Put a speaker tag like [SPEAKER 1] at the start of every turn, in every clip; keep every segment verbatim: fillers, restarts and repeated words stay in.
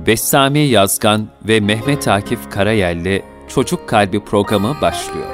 [SPEAKER 1] Bessami Yazgan ve Mehmet Akif Karayel'le Çocuk Kalbi programı başlıyor.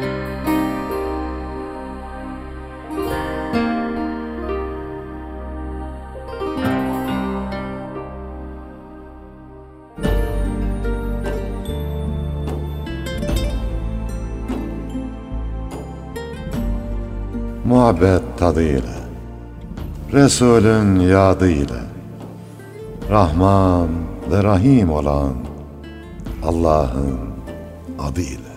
[SPEAKER 2] Muhabbet tadıyla, Resulün yadıyla, Rahman ve Rahim olan Allah'ın adıyla.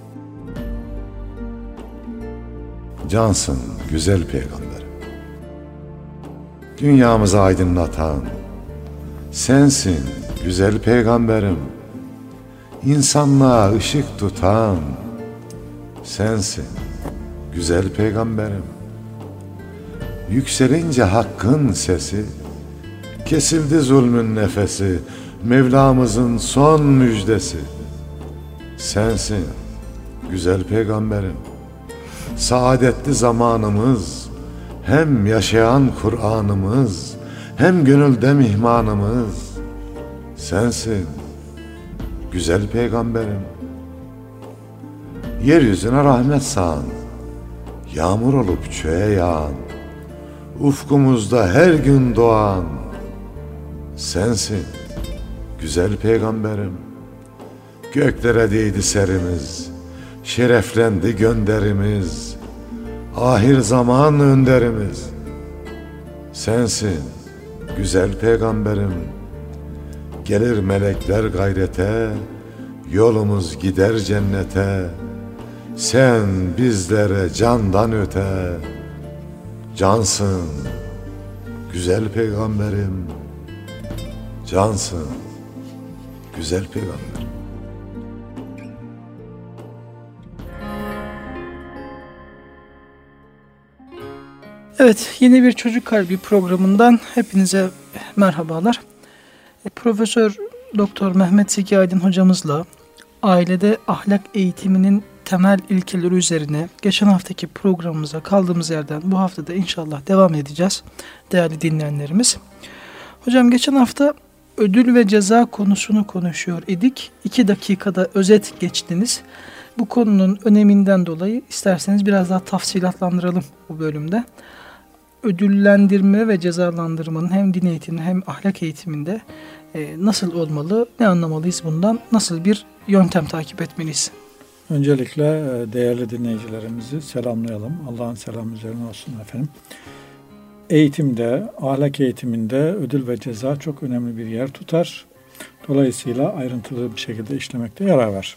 [SPEAKER 2] Cansın güzel peygamberim, dünyamızı aydınlatan sensin güzel peygamberim, insanlığa ışık tutan sensin güzel peygamberim. Yükselince hakkın sesi, kesildi zulmün nefesi, Mevlamızın son müjdesi sensin güzel peygamberim. Saadetli zamanımız, hem yaşayan Kur'an'ımız, hem gönülde mihmanımız sensin güzel peygamberim. Yeryüzüne rahmet sağan, yağmur olup çöğe yağan, ufkumuzda her gün doğan sensin güzel peygamberim. Göklere değdi serimiz, şereflendi gönderimiz, ahir zaman önderimiz sensin güzel peygamberim. Gelir melekler gayrete, yolumuz gider cennete, sen bizlere candan öte cansın güzel peygamberim, cansın güzel peygamberim.
[SPEAKER 3] Evet, yeni bir Çocuk Kalbi programından hepinize merhabalar. Profesör Doktor Mehmet Zeki Aydın hocamızla ailede ahlak eğitiminin temel ilkeleri üzerine geçen haftaki programımıza kaldığımız yerden bu hafta da inşallah devam edeceğiz değerli dinleyenlerimiz. Hocam geçen hafta ödül ve ceza konusunu konuşuyor idik. İki dakikada özet geçtiniz. Bu konunun öneminden dolayı isterseniz biraz daha tafsilatlandıralım bu bölümde. Ödüllendirme ve cezalandırmanın hem din eğitiminde hem ahlak eğitiminde e, nasıl olmalı, ne anlamalıyız bundan, nasıl bir yöntem takip etmeliyiz?
[SPEAKER 4] Öncelikle değerli dinleyicilerimizi selamlayalım. Allah'ın selamı üzerine olsun efendim. Eğitimde, ahlak eğitiminde ödül ve ceza çok önemli bir yer tutar. Dolayısıyla ayrıntılı bir şekilde işlemekte yarar var.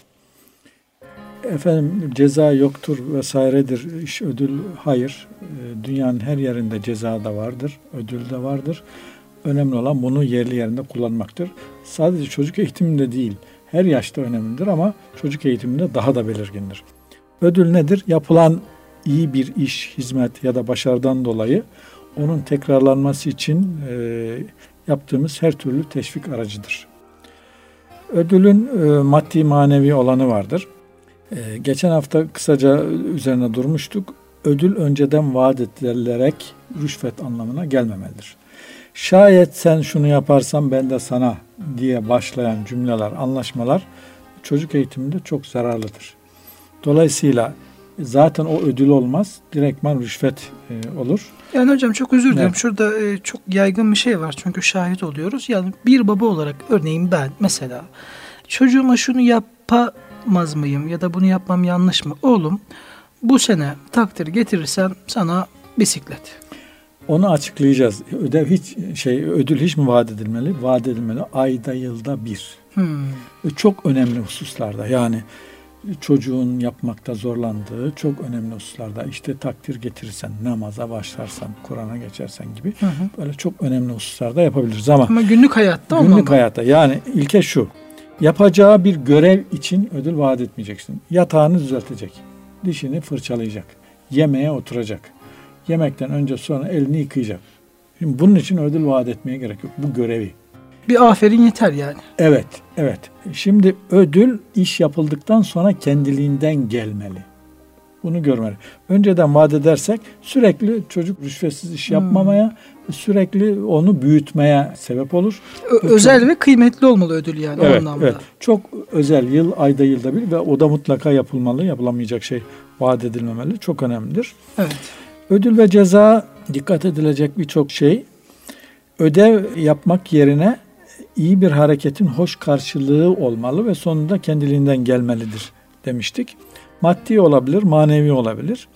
[SPEAKER 4] Efendim ceza yoktur vesairedir, iş ödül hayır. Dünyanın her yerinde ceza da vardır, ödül de vardır. Önemli olan bunu yerli yerinde kullanmaktır. Sadece çocuk eğitiminde değil, her yaşta önemlidir ama çocuk eğitiminde daha da belirgindir. Ödül nedir? Yapılan iyi bir iş, hizmet ya da başarıdan dolayı onun tekrarlanması için e, yaptığımız her türlü teşvik aracıdır. Ödülün e, maddi manevi olanı vardır. E, geçen hafta kısaca üzerine durmuştuk. Ödül önceden vaat edilerek rüşvet anlamına gelmemelidir. Şayet sen şunu yaparsan ben de sana diye başlayan cümleler, anlaşmalar çocuk eğitiminde çok zararlıdır. Dolayısıyla zaten o ödül olmaz, direktman rüşvet e, olur.
[SPEAKER 3] Yani hocam çok özür dilerim.
[SPEAKER 4] Evet.
[SPEAKER 3] Şurada e, çok yaygın bir şey var çünkü şahit oluyoruz. Yani bir baba olarak örneğin ben mesela çocuğuma şunu yapamaz mıyım ya da bunu yapmam yanlış mı? Oğlum bu sene takdir getirirsen sana bisiklet.
[SPEAKER 4] Onu açıklayacağız. Ödev hiç şey ödül hiç mi vaat edilmeli? Vaat edilmeli. Ayda yılda bir.
[SPEAKER 3] Hmm.
[SPEAKER 4] Çok önemli hususlarda. Yani çocuğun yapmakta zorlandığı çok önemli hususlarda. İşte takdir getirirsen, namaza başlarsan, Kur'an'a geçersen gibi
[SPEAKER 3] Hı hı.
[SPEAKER 4] böyle çok önemli hususlarda yapabiliriz ama,
[SPEAKER 3] Ama günlük hayatta olmamalı.
[SPEAKER 4] günlük hayatta yani ilke şu. Yapacağı bir görev için ödül vaat etmeyeceksin. Yatağını düzeltecek. Dişini fırçalayacak. Yemeğe oturacak. Yemekten önce sonra elini yıkayacak. Şimdi bunun için ödül vaat etmeye gerek yok. Bu görevi.
[SPEAKER 3] Bir aferin yeter yani.
[SPEAKER 4] Evet, evet. Şimdi ödül iş yapıldıktan sonra kendiliğinden gelmeli. bunu görmeli. Önceden vaat edersek sürekli çocuk rüşvetsiz iş yapmamaya, hmm. sürekli onu büyütmeye sebep olur.
[SPEAKER 3] Ö- özel çok, ve kıymetli olmalı ödül yani
[SPEAKER 4] evet,
[SPEAKER 3] o anlamda.
[SPEAKER 4] Evet. Çok özel, yıl, ayda yılda bir ve o da mutlaka yapılmalı. Yapılamayacak şey vaat edilmemeli. Çok önemlidir.
[SPEAKER 3] Evet.
[SPEAKER 4] Ödül ve ceza dikkat edilecek birçok şey. Ödev yapmak yerine iyi bir hareketin hoş karşılığı olmalı ve sonunda kendiliğinden gelmelidir demiştik. Maddi olabilir, manevi olabilir.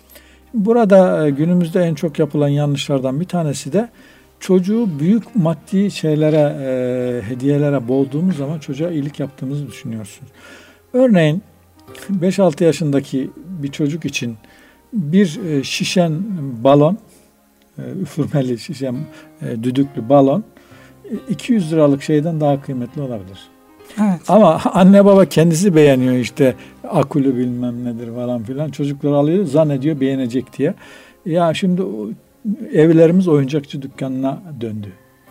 [SPEAKER 4] Burada günümüzde en çok yapılan yanlışlardan bir tanesi de çocuğu büyük maddi şeylere, e, hediyelere boğduğumuz zaman çocuğa iyilik yaptığımızı düşünüyorsun. Örneğin beş altı yaşındaki bir çocuk için bir e, şişen balon, e, üfürmeli şişen e, düdüklü balon iki yüz liralık şeyden daha kıymetli olabilir.
[SPEAKER 3] Evet.
[SPEAKER 4] Ama anne baba kendisi beğeniyor işte akülü bilmem nedir falan filan. Çocuklar alıyor zannediyor beğenecek diye. Ya şimdi evlerimiz oyuncakçı dükkanına döndü.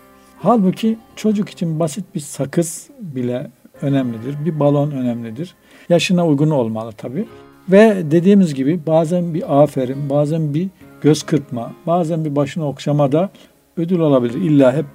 [SPEAKER 4] Halbuki çocuk için basit bir sakız bile önemlidir. Bir balon önemlidir. Yaşına uygun olmalı tabii. Ve dediğimiz gibi bazen bir aferin, bazen bir göz kırpma, bazen bir başını okşama da ödül olabilir. İlla hep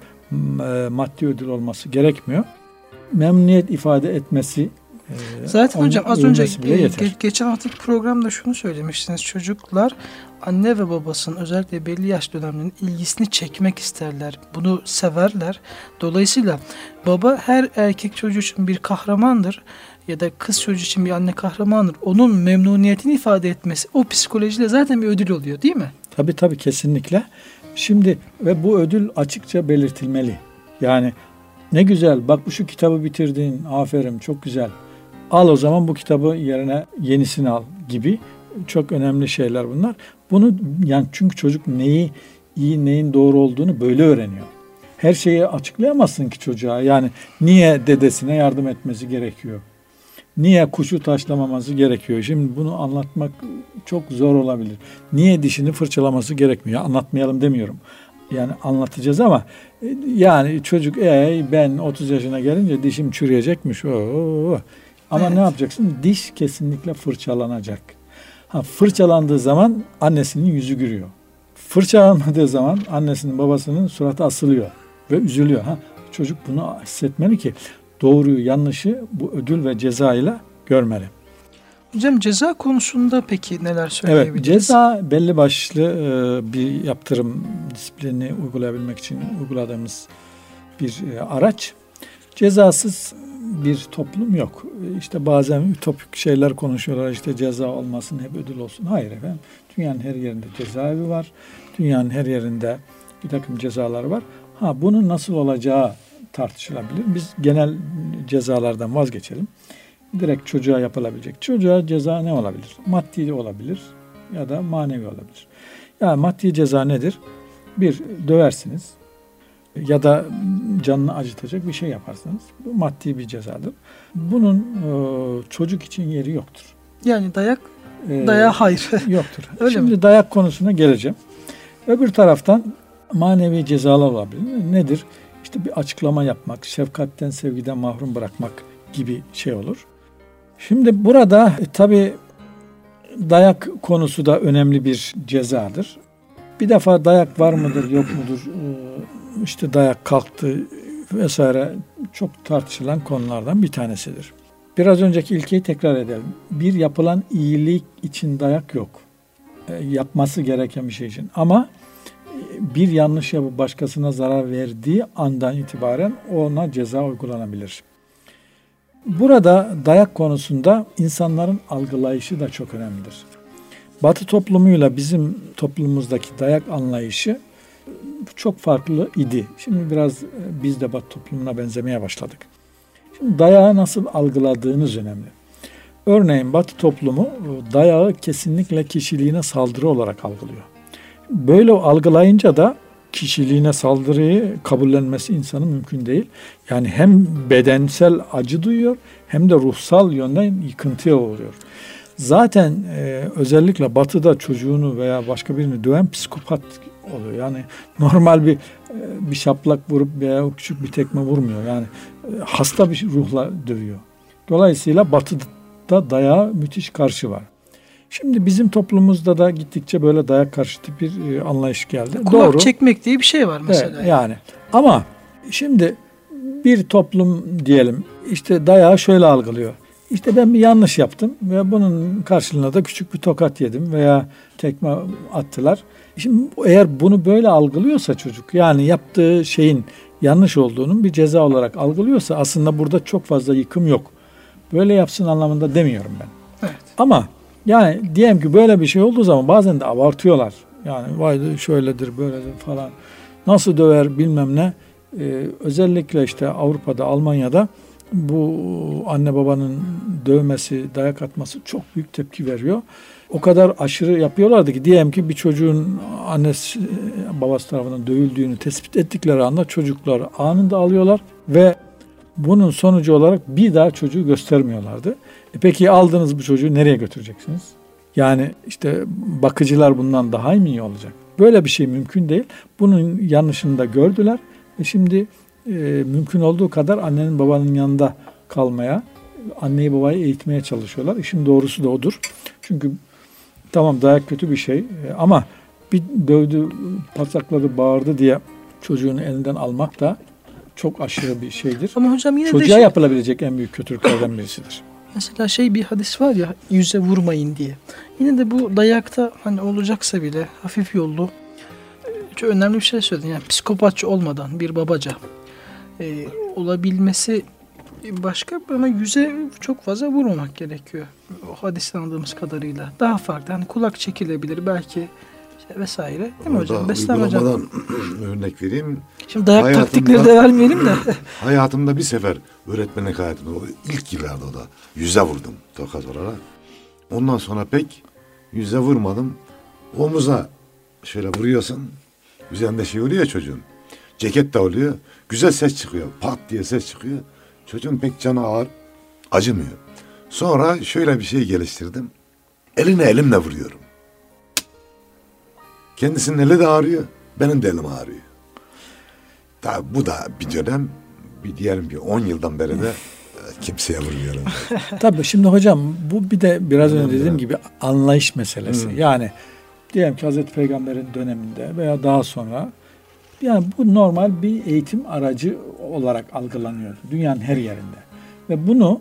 [SPEAKER 4] maddi ödül olması gerekmiyor. Memnuniyet ifade etmesi
[SPEAKER 3] zaten hocam az önce ge- geçen haftaki programda şunu söylemiştiniz. Çocuklar anne ve babasının özellikle belli yaş dönemlerinin ilgisini çekmek isterler. Bunu severler. Dolayısıyla baba her erkek çocuğu için bir kahramandır ya da kız çocuğu için bir anne kahramandır. Onun memnuniyetini ifade etmesi o psikolojiyle zaten bir ödül oluyor değil mi?
[SPEAKER 4] Tabii tabii kesinlikle. Şimdi ve bu ödül açıkça belirtilmeli. Yani ne güzel bak bu şu kitabı bitirdin aferin çok güzel. Al o zaman bu kitabı yerine yenisini al gibi çok önemli şeyler bunlar. Bunu yani çünkü çocuk neyi iyi neyin doğru olduğunu böyle öğreniyor. Her şeyi açıklayamazsın ki çocuğa. Yani niye dedesine yardım etmesi gerekiyor? Niye kuşu taşlamaması gerekiyor? Şimdi bunu anlatmak çok zor olabilir. Niye dişini fırçalaması gerekmiyor? Anlatmayalım demiyorum. Yani anlatacağız ama yani çocuk e, ben otuz yaşına gelince dişim çürüyecekmiş. Oo. Ama evet. Ne yapacaksın? Diş kesinlikle fırçalanacak. Ha, fırçalandığı zaman annesinin yüzü gülüyor. Fırçalanmadığı zaman annesinin babasının suratı asılıyor ve üzülüyor. Ha, çocuk bunu hissetmeli ki doğruyu yanlışı bu ödül ve ceza ile görmeli.
[SPEAKER 3] Hocam ceza konusunda peki neler söyleyebiliriz?
[SPEAKER 4] Evet, ceza belli başlı e, bir yaptırım disiplini uygulayabilmek için uyguladığımız bir e, araç. Cezasız bir toplum yok. İşte bazen ütopik şeyler konuşuyorlar. İşte ceza olmasın, hep ödül olsun. Hayır efendim. Dünyanın her yerinde cezaevi var. Dünyanın her yerinde bir takım cezalar var. Ha bunun nasıl olacağı tartışılabilir. Biz genel cezalardan vazgeçelim. Direkt çocuğa yapılabilecek. Çocuğa ceza ne olabilir? Maddi olabilir ya da manevi olabilir. Yani maddi ceza nedir? Bir, döversiniz ya da canını acıtacak bir şey yaparsınız. Bu maddi bir cezadır. Bunun e, çocuk için yeri yoktur.
[SPEAKER 3] Yani dayak, ee, dayağı hayır.
[SPEAKER 4] Yoktur.
[SPEAKER 3] Öyle
[SPEAKER 4] Şimdi
[SPEAKER 3] mi?
[SPEAKER 4] dayak konusuna geleceğim. Öbür taraftan manevi cezalar olabilir. Nedir? İşte bir açıklama yapmak, şefkatten, sevgiden mahrum bırakmak gibi şey olur. Şimdi burada e, tabii dayak konusu da önemli bir cezadır. Bir defa dayak var mıdır, yok mudur? Ee, işte dayak kalktı vesaire çok tartışılan konulardan bir tanesidir. Biraz önceki ilkeyi tekrar edelim. Bir yapılan iyilik için dayak yok. E, yapması gereken bir şey için. Ama bir yanlış yapıp başkasına zarar verdiği andan itibaren ona ceza uygulanabilir. Burada dayak konusunda insanların algılayışı da çok önemlidir. Batı toplumuyla bizim toplumumuzdaki dayak anlayışı çok farklı idi. Şimdi biraz biz de Batı toplumuna benzemeye başladık. Şimdi dayağı nasıl algıladığınız önemli. Örneğin Batı toplumu dayağı kesinlikle kişiliğine saldırı olarak algılıyor. Böyle algılayınca da kişiliğine saldırıyı kabullenmesi insanın mümkün değil. Yani hem bedensel acı duyuyor hem de ruhsal yönden yıkıntıya uğruyor. Zaten e, özellikle Batı'da çocuğunu veya başka birini döven psikopat oluyor. Yani normal bir e, bir şaplak vurup veya küçük bir tekme vurmuyor. Yani e, hasta bir ruhla dövüyor. Dolayısıyla Batı'da dayağa müthiş karşı var. Şimdi bizim toplumumuzda da gittikçe böyle dayak karşıtı bir e, anlayış geldi.
[SPEAKER 3] Kulak
[SPEAKER 4] Doğru.
[SPEAKER 3] çekmek diye bir şey var mesela.
[SPEAKER 4] Evet, yani. Ama şimdi bir toplum diyelim işte dayağı şöyle algılıyor. İşte ben bir yanlış yaptım ve bunun karşılığında da küçük bir tokat yedim veya tekme attılar. Şimdi eğer bunu böyle algılıyorsa çocuk, yani yaptığı şeyin yanlış olduğunun bir ceza olarak algılıyorsa aslında burada çok fazla yıkım yok. Böyle yapsın anlamında demiyorum ben.
[SPEAKER 3] Evet.
[SPEAKER 4] Ama yani diyelim ki böyle bir şey olduğu zaman bazen de abartıyorlar. Yani vay şöyledir böyledir falan. Nasıl döver bilmem ne. Ee, özellikle işte Avrupa'da, Almanya'da bu anne babanın dövmesi, dayak atması çok büyük tepki veriyor. O kadar aşırı yapıyorlardı ki diyelim ki bir çocuğun annesi babası tarafından dövüldüğünü tespit ettikleri anda çocuklar anında alıyorlar ve bunun sonucu olarak bir daha çocuğu göstermiyorlardı. E peki aldığınız bu çocuğu nereye götüreceksiniz? Yani işte bakıcılar bundan daha mı iyi olacak? Böyle bir şey mümkün değil. Bunun yanlışını da gördüler ve şimdi e, mümkün olduğu kadar annenin babanın yanında kalmaya, anneyi babayı eğitmeye çalışıyorlar. İşin doğrusu da odur. Çünkü tamam dayak kötü bir şey ama bir dövdü, pasakladı, bağırdı diye çocuğun elinden almak da çok aşırı bir şeydir.
[SPEAKER 3] Ama hocam yine
[SPEAKER 4] çocuğa
[SPEAKER 3] de şey,
[SPEAKER 4] yapılabilecek en büyük kötülüklerden birisidir.
[SPEAKER 3] mesela şey bir hadis var ya, yüze vurmayın diye. Yine de bu dayakta hani olacaksa bile hafif yollu çok önemli bir şey söyledin. Yani psikopatçı olmadan bir babaca e, olabilmesi başka, ama yüze çok fazla vurmamak gerekiyor. O hadisten anladığımız kadarıyla. Daha farklı. Hani kulak çekilebilir belki işte vesaire. Değil mi hocam? Beslen hocam.
[SPEAKER 2] Örnek vereyim.
[SPEAKER 3] Şimdi dayak
[SPEAKER 2] Hayatımda,
[SPEAKER 3] taktikleri de vermeyelim de.
[SPEAKER 2] Hayatımda bir sefer öğretmenlik hayatımda, o ilk yıllarda o da yüze vurdum tokat olarak. Ondan sonra pek yüze vurmadım. Omuza şöyle vuruyorsun. Üzerinde şey oluyor ya çocuğun. Ceket de oluyor. Güzel ses çıkıyor. Pat diye ses çıkıyor. Çocuğun pek canı ağır, acımıyor. Sonra şöyle bir şey geliştirdim. Eline elimle vuruyorum. Kendisinin eli de ağrıyor, benim de elim ağrıyor. Tabi bu da bir dönem, bir diyelim ki on yıldan beri de kimseye vurmuyorum.
[SPEAKER 4] Tabii şimdi hocam bu bir de biraz önce dediğim gibi anlayış meselesi. Hmm. Yani diyelim ki Hazreti Peygamber'in döneminde veya daha sonra, yani bu normal bir eğitim aracı olarak algılanıyor dünyanın her yerinde. Ve bunu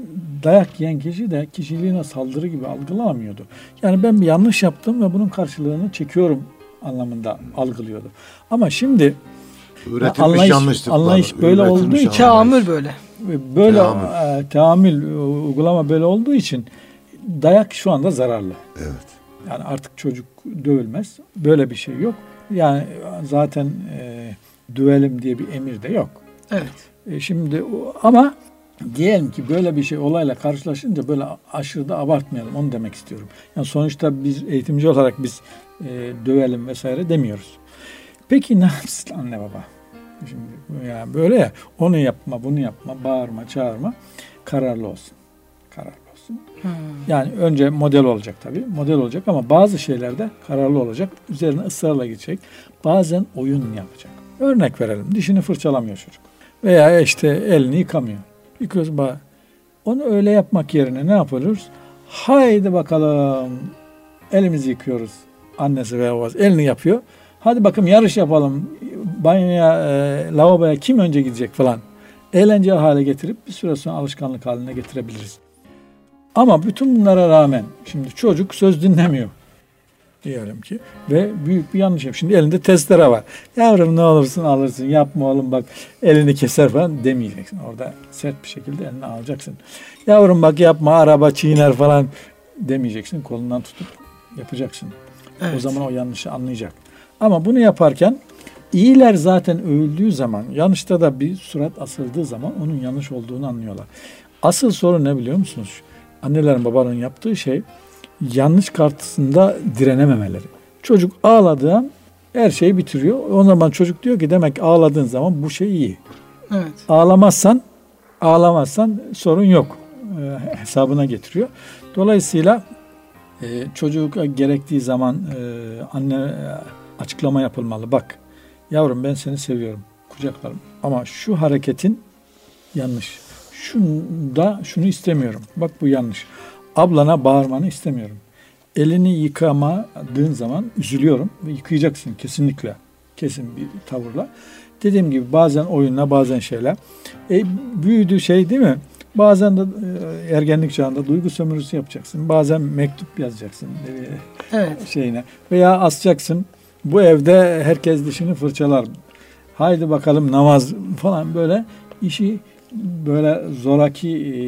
[SPEAKER 4] dayak yiyen kişi de kişiliğine saldırı gibi algılamıyordu. Yani ben bir yanlış yaptım ve bunun karşılığını çekiyorum anlamında algılıyordu. Ama şimdi
[SPEAKER 2] üretilmiş
[SPEAKER 4] anlayış,
[SPEAKER 2] yanlışlıklar,
[SPEAKER 4] anlayış böyle olduğu için,
[SPEAKER 3] teamül böyle.
[SPEAKER 4] Böyle teamül. E, teamül uygulama böyle olduğu için dayak şu anda zararlı.
[SPEAKER 2] Evet.
[SPEAKER 4] Yani artık çocuk dövülmez. Böyle bir şey yok. Yani zaten e, dövelim diye bir emir de yok.
[SPEAKER 3] Evet.
[SPEAKER 4] E, şimdi ama diyelim ki böyle bir şey olayla karşılaşınca böyle aşırı da abartmayalım. Onu demek istiyorum. Yani sonuçta biz eğitimci olarak biz e, dövelim vesaire demiyoruz. Peki ne yapsın anne baba? Şimdi yani böyle ya, onu yapma, bunu yapma, bağırma, çağırma, kararlı olsun. Kararlı olsun. Hmm. Yani önce model olacak tabii. Model olacak ama bazı şeylerde kararlı olacak. Üzerine ısrarla gidecek. Bazen oyun yapacak. Örnek verelim. Dişini fırçalamıyor çocuk. Veya işte elini yıkamıyor. Yıkıyoruz bana. Onu öyle yapmak yerine ne yapıyoruz? Haydi bakalım. Elimizi yıkıyoruz. Annesi veya babası elini yapıyor. Hadi bakın yarış yapalım. Banyoya, e, lavaboya kim önce gidecek falan. Eğlenceli hale getirip bir süre sonra alışkanlık haline getirebiliriz. Ama bütün bunlara rağmen şimdi çocuk söz dinlemiyor. Diyelim ki ve büyük bir yanlış yapıyor. Şimdi elinde testere var. Yavrum ne olursun alırsın, yapma oğlum bak elini keser falan demeyeceksin. Orada sert bir şekilde elini alacaksın. Yavrum bak yapma, araba çiğner falan demeyeceksin. Kolundan tutup yapacaksın. Evet. O zaman o yanlışı anlayacak. Ama bunu yaparken iyiler zaten övüldüğü zaman, yanlışta da bir surat asıldığı zaman onun yanlış olduğunu anlıyorlar. Asıl sorun ne biliyor musunuz? Annelerin babaların yaptığı şey yanlış karşısında direnememeleri. Çocuk ağladığı an her şeyi bitiriyor. O zaman çocuk diyor ki demek ağladığın zaman bu şey iyi.
[SPEAKER 3] Evet.
[SPEAKER 4] Ağlamazsan ağlamazsan sorun yok. E, hesabına getiriyor. Dolayısıyla e, çocuk gerektiği zaman e, anne e, açıklama yapılmalı. Bak yavrum ben seni seviyorum. Kucaklarım. Ama şu hareketin yanlış. Şunda şunu istemiyorum. Bak bu yanlış. Ablana bağırmanı istemiyorum. elini yıkamadığın zaman üzülüyorum ve yıkayacaksın kesinlikle. Kesin bir tavırla. Dediğim gibi bazen oyunla, bazen şeyler. E, büyüdüğü şey değil mi? Bazen de e, ergenlik çağında duygu sömürüsü yapacaksın. Bazen mektup yazacaksın e,
[SPEAKER 3] Evet.
[SPEAKER 4] şeyine. Veya asacaksın. Bu evde herkes dişini fırçalar. Haydi bakalım namaz falan, böyle işi böyle zoraki e,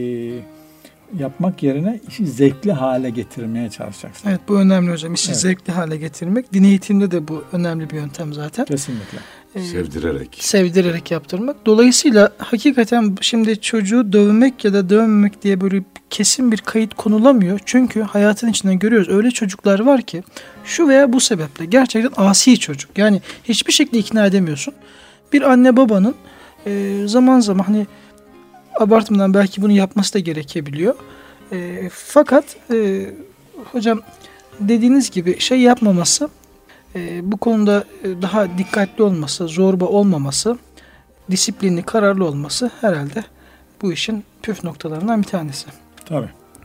[SPEAKER 4] yapmak yerine işi zevkli hale getirmeye çalışacaksın.
[SPEAKER 3] Evet, bu önemli hocam. İşi
[SPEAKER 4] Evet.
[SPEAKER 3] zevkli hale getirmek. Din eğitiminde de bu önemli bir yöntem zaten.
[SPEAKER 4] Kesinlikle.
[SPEAKER 3] Ee,
[SPEAKER 2] Sevdirerek.
[SPEAKER 3] sevdirerek yaptırmak. Dolayısıyla hakikaten şimdi çocuğu dövmek ya da dövmemek diye böyle kesin bir kayıt konulamıyor. Çünkü hayatın içinden görüyoruz. Öyle çocuklar var ki şu veya bu sebeple gerçekten asi çocuk. Yani hiçbir şekilde ikna edemiyorsun. Bir anne babanın e, zaman zaman hani abartmadan belki bunu yapması da gerekebiliyor. E, fakat e, hocam dediğiniz gibi şey yapmaması, e, bu konuda e, daha dikkatli olması, zorba olmaması, disiplinli, kararlı olması herhalde bu işin püf noktalarından bir tanesi.
[SPEAKER 4] Tabii.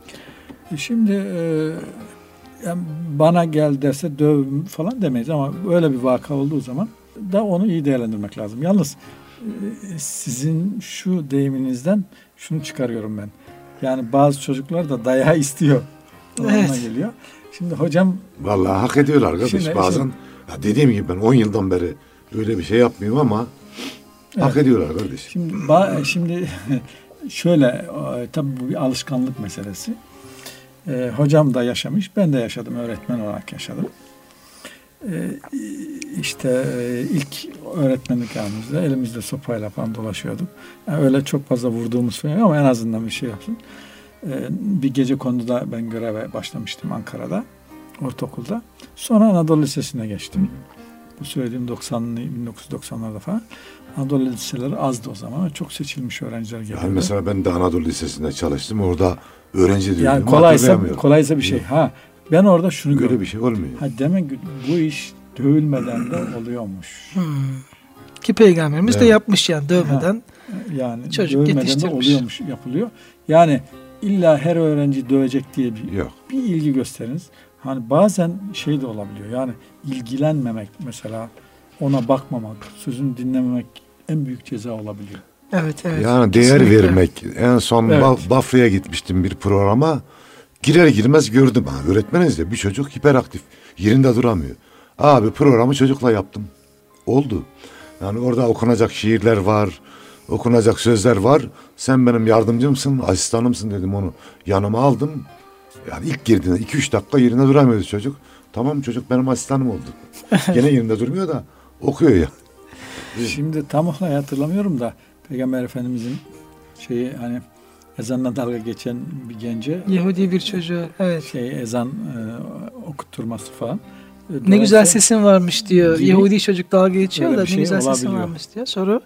[SPEAKER 4] E Şimdi e, yani bana gel derse döv falan demeyiz ama böyle bir vaka olduğu zaman da onu iyi değerlendirmek lazım. Yalnız e, sizin şu deyiminizden şunu çıkarıyorum ben. Yani bazı çocuklar da dayağı istiyor.
[SPEAKER 3] Evet.
[SPEAKER 4] Ona geliyor. Şimdi hocam
[SPEAKER 2] Vallahi hak ediyorlar kardeş.
[SPEAKER 4] Şimdi-
[SPEAKER 2] Bazen
[SPEAKER 4] şimdi-
[SPEAKER 2] ya dediğim gibi ben on yıldan beri öyle bir şey yapmıyorum ama hak
[SPEAKER 4] Evet.
[SPEAKER 2] ediyorlar kardeş.
[SPEAKER 4] Şimdi ba- şimdi şöyle e, tabii bu bir alışkanlık meselesi. E, hocam da yaşamış, ben de yaşadım, öğretmen olarak yaşadım. E, işte e, ilk öğretmenlik anımızda elimizde sopayla falan dolaşıyorduk. Yani öyle çok fazla vurduğumuz falan ama en azından bir şey yapsın. E, bir gece konuda ben göreve başlamıştım Ankara'da, ortaokulda. Sonra Anadolu Lisesi'ne geçtim. Bu söylediğim doksanlı, bin dokuz yüz doksanlarda falan. Anadolu liseleri azdı o zaman. Çok seçilmiş öğrenciler geliyordu.
[SPEAKER 2] Yani mesela ben de Anadolu Lisesi'nde çalıştım. Orada öğrenci diyordum.
[SPEAKER 4] Yani
[SPEAKER 2] ama
[SPEAKER 4] kolaysa,
[SPEAKER 2] hatırlayamıyorum.
[SPEAKER 4] kolaysa bir şey. Ha, ben orada şunu
[SPEAKER 2] Böyle
[SPEAKER 4] gördüm.
[SPEAKER 2] bir şey olmuyor.
[SPEAKER 4] Ha, demek ki bu iş dövülmeden de oluyormuş.
[SPEAKER 3] Hmm. Ki peygamberimiz de
[SPEAKER 2] Evet.
[SPEAKER 3] yapmış yani dövmeden.
[SPEAKER 4] Yani
[SPEAKER 3] Çocuk
[SPEAKER 4] dövmeden de
[SPEAKER 3] yetiştirmiş.
[SPEAKER 4] oluyormuş, yapılıyor. Yani illa her öğrenci dövecek diye bir,
[SPEAKER 2] Yok.
[SPEAKER 4] bir ilgi gösteriniz. Hani bazen şey de olabiliyor. Yani ilgilenmemek mesela, ona bakmamak, sözünü dinlememek en büyük ceza olabiliyor.
[SPEAKER 3] Evet, evet.
[SPEAKER 2] Yani değer
[SPEAKER 3] Kesinlikle.
[SPEAKER 2] vermek. En son
[SPEAKER 4] Evet.
[SPEAKER 2] Ba- Bafra'ya gitmiştim bir programa. Girer girmez gördüm. Ha, öğretmeniz de bir çocuk hiperaktif. Yerinde duramıyor. Abi programı çocukla yaptım. Oldu. Yani orada okunacak şiirler var. Okunacak sözler var. Sen benim yardımcımsın, asistanımsın dedim, onu yanıma aldım. Yani ilk girdiğinde iki üç dakika yerinde duramıyordu çocuk. Tamam, çocuk benim asistanım oldu. Gene yerinde durmuyor da okuyor ya.
[SPEAKER 4] Şimdi tam olarak hatırlamıyorum da Peygamber Efendimizin şeyi, hani ezanla dalga geçen bir gence
[SPEAKER 3] Yahudi bir çocuğu. Evet.
[SPEAKER 4] şey ezan e, okutturması falan. E,
[SPEAKER 3] Ne
[SPEAKER 4] dolayısıyla-
[SPEAKER 3] güzel sesin varmış diyor.
[SPEAKER 4] Gibi-
[SPEAKER 3] Yahudi çocuk dalga geçiyor
[SPEAKER 4] Öyle
[SPEAKER 3] da
[SPEAKER 4] bir
[SPEAKER 3] ne
[SPEAKER 4] şey
[SPEAKER 3] güzel sesin
[SPEAKER 4] olabiliyor.
[SPEAKER 3] varmış diyor. Sonra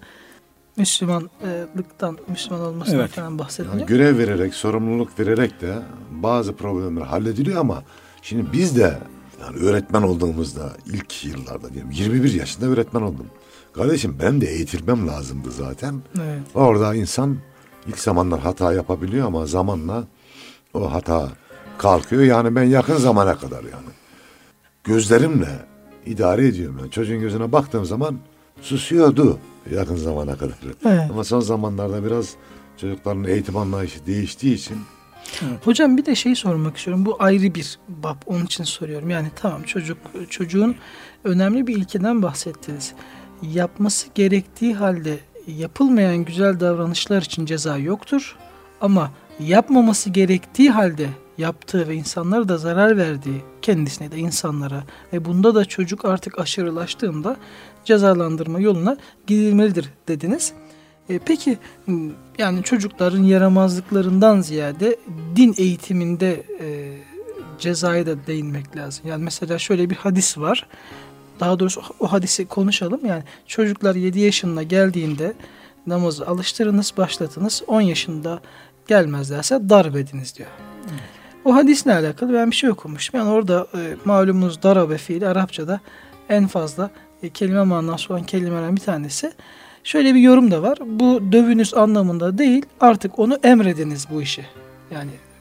[SPEAKER 3] Müslümanlıktan, Müslüman olmasından
[SPEAKER 4] Evet.
[SPEAKER 3] falan bahsediliyor.
[SPEAKER 2] Yani görev vererek, sorumluluk vererek de bazı problemler hallediliyor ama şimdi biz de yani öğretmen olduğumuzda ilk yıllarda diyelim yirmi bir yaşında öğretmen oldum. Kardeşim ben de eğitilmem lazımdı zaten.
[SPEAKER 3] Evet.
[SPEAKER 2] Orada insan ilk zamanlar hata yapabiliyor ama zamanla o hata kalkıyor. Yani ben yakın zamana kadar yani gözlerimle idare ediyorum. Yani çocuğun gözüne baktığım zaman susuyordu yakın zamana kadar.
[SPEAKER 3] Evet.
[SPEAKER 2] Ama son zamanlarda biraz çocukların eğitim anlayışı değiştiği için
[SPEAKER 3] Hocam bir de şeyi sormak istiyorum. Bu ayrı bir bab. Onun için soruyorum. Yani tamam, çocuk çocuğun önemli bir ilkeden bahsettiniz. Yapması gerektiği halde yapılmayan güzel davranışlar için ceza yoktur. Ama yapmaması gerektiği halde yaptığı ve insanlara da zarar verdiği, kendisine de insanlara ve bunda da çocuk artık aşırılaştığında cezalandırma yoluna gidilmelidir dediniz. E, peki yani çocukların yaramazlıklarından ziyade din eğitiminde e, cezaya da değinmek lazım. Yani mesela şöyle bir hadis var. Daha doğrusu o hadisi konuşalım. Yani çocuklar yedi yaşına geldiğinde namazı alıştırınız, başlatınız. on yaşında gelmezlerse darp ediniz diyor. O hadisle alakalı ben bir şey okumuştum. Yani orada e, malumunuz darabe fiili Arapçada en fazla e, kelime manası olan kelimelerden bir tanesi. Şöyle bir yorum da var. Bu dövünüz anlamında değil, artık onu emrediniz bu işi. Yani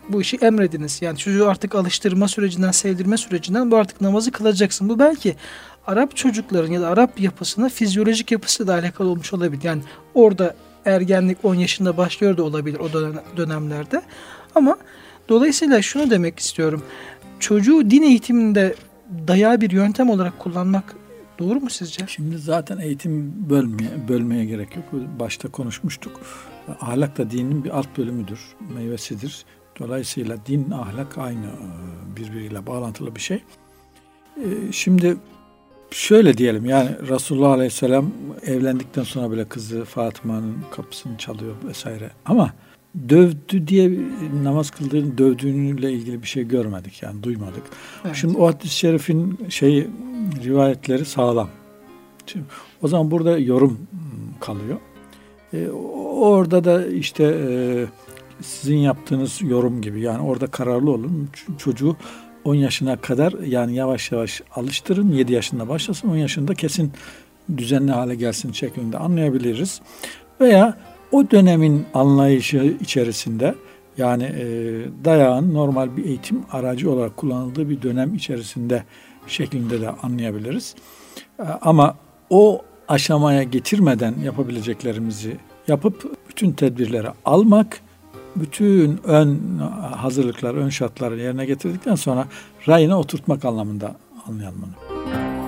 [SPEAKER 3] bu işi emrediniz. Yani çocuğu artık alıştırma sürecinden, sevdirme sürecinden bu artık namazı kılacaksın. Bu belki Arap çocukların ya da Arap yapısına, fizyolojik yapısı da alakalı olmuş olabilir. Yani orada ergenlik on yaşında başlıyor da olabilir o dönemlerde. Ama dolayısıyla şunu demek istiyorum. Çocuğu din eğitiminde dayağı bir yöntem olarak kullanmak doğru mu sizce?
[SPEAKER 4] Şimdi zaten eğitim bölmeye, bölmeye gerek yok. Başta konuşmuştuk. Ahlak da dinin bir alt bölümüdür, meyvesidir. Dolayısıyla din, ahlak aynı, birbiriyle bağlantılı bir şey. Şimdi şöyle diyelim, yani Resulullah Aleyhisselam evlendikten sonra bile kızı Fatıma'nın kapısını çalıyor vesaire. Ama dövdü diye, namaz kıldığını dövdüğünüyle ilgili bir şey görmedik, yani duymadık. Evet. Şimdi o hadis-i şerifin şey rivayetleri sağlam. Şimdi, o zaman burada yorum kalıyor. E, orada da işte e, sizin yaptığınız yorum gibi, yani orada kararlı olun. Çocuğu on yaşına kadar yani yavaş yavaş alıştırın. yedi yaşında başlasın, on yaşında kesin düzenli hale gelsin şeklinde anlayabiliriz. Veya o dönemin anlayışı içerisinde, yani e, dayağın normal bir eğitim aracı olarak kullanıldığı bir dönem içerisinde şeklinde de anlayabiliriz. E, ama o aşamaya getirmeden yapabileceklerimizi yapıp bütün tedbirleri almak, bütün ön hazırlıklar, ön şartları yerine getirdikten sonra rayına oturtmak anlamında anlayalım bunu.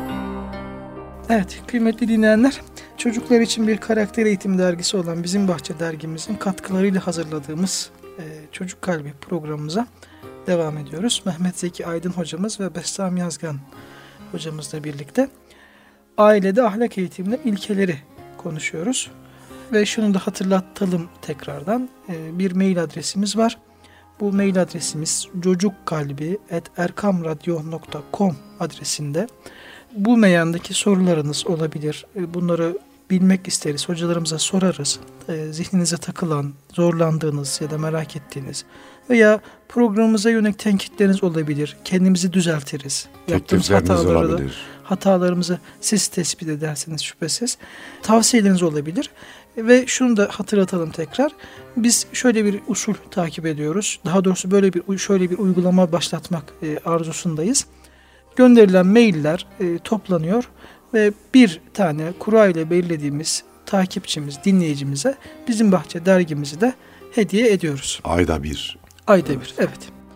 [SPEAKER 3] Evet, kıymetli dinleyenler, çocuklar için bir karakter eğitim dergisi olan Bizim Bahçe dergimizin katkılarıyla hazırladığımız e, Çocuk Kalbi programımıza devam ediyoruz. Mehmet Zeki Aydın hocamız ve Bessam Yazgan hocamızla birlikte ailede ahlak eğitiminde ilkeleri konuşuyoruz. Ve şunu da hatırlatalım tekrardan, e, bir mail adresimiz var. Bu mail adresimiz cocukkalbi at erkamradyo nokta com adresinde. Bu meyandaki sorularınız olabilir. Bunları bilmek isteriz. Hocalarımıza sorarız. Zihninize takılan, zorlandığınız ya da merak ettiğiniz veya programımıza yönelik tenkitleriniz olabilir. Kendimizi düzeltiriz. Yaptığımız hataları da, hatalarımızı siz tespit edersiniz şüphesiz. Tavsiyeleriniz olabilir. Ve şunu da hatırlatalım tekrar. Biz şöyle bir usul takip ediyoruz. Daha doğrusu böyle bir şöyle bir uygulama başlatmak arzusundayız. Gönderilen mailler e, toplanıyor ve bir tane kura ile belirlediğimiz takipçimiz, dinleyicimize Bizim Bahçe dergimizi de hediye ediyoruz.
[SPEAKER 2] Ayda bir.
[SPEAKER 3] Ayda bir, evet.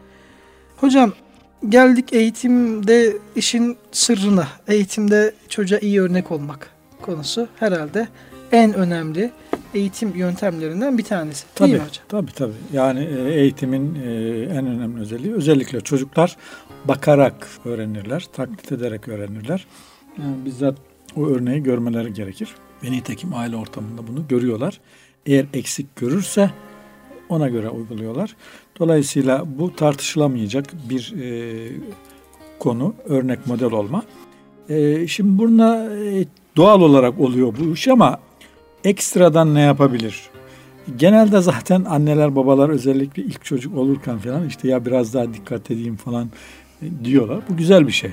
[SPEAKER 3] Hocam, geldik eğitimde işin sırrına. Eğitimde çocuğa iyi örnek olmak konusu herhalde en önemli eğitim yöntemlerinden bir tanesi.
[SPEAKER 4] Tabii,
[SPEAKER 3] değil mi hocam?
[SPEAKER 4] Tabii tabii. Yani eğitimin en önemli özelliği, özellikle çocuklar bakarak öğrenirler, taklit ederek öğrenirler. Yani bizzat o örneği görmeleri gerekir. Ve nitekim aile ortamında bunu görüyorlar. Eğer eksik görürse ona göre uyguluyorlar. Dolayısıyla bu tartışılamayacak bir e, konu, örnek model olma. E, şimdi buna e, doğal olarak oluyor bu iş ama ekstradan ne yapabilir? Genelde zaten anneler, babalar özellikle ilk çocuk olurken falan işte ya biraz daha dikkat edeyim falan diyorlar. Bu güzel bir şey.